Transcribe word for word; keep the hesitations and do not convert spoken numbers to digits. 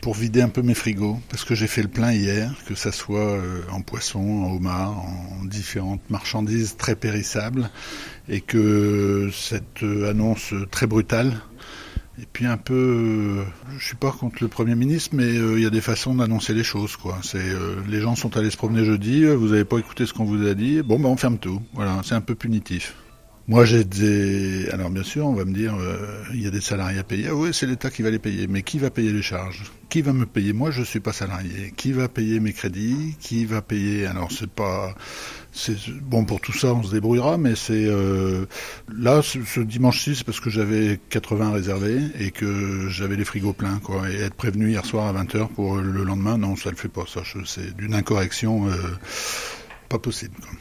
Pour vider un peu mes frigos, parce que j'ai fait le plein hier, que ça soit euh, en poisson, en homard, en différentes marchandises très périssables, et que cette euh, annonce très brutale, et puis un peu, euh, je suis pas contre le Premier ministre, mais il euh, y a des façons d'annoncer les choses, quoi. C'est euh, les gens sont allés se promener jeudi, vous n'avez pas écouté ce qu'on vous a dit, bon ben on ferme tout. Voilà, c'est un peu punitif. Moi, j'ai des... Alors, bien sûr, on va me dire, euh, il y a des salariés à payer. Ah oui, c'est l'État qui va les payer. Mais qui va payer les charges ? Qui va me payer ? Moi, je suis pas salarié. Qui va payer mes crédits ? Qui va payer... Alors, c'est pas... C'est... Bon, pour tout ça, on se débrouillera, mais c'est... Euh... Là, ce, ce dimanche-ci, c'est parce que j'avais quatre-vingts réservés et que j'avais les frigos pleins, quoi. Et être prévenu hier soir à vingt heures pour le lendemain, non, ça le fait pas. Ça, je... c'est d'une incorrection euh... pas possible, quoi.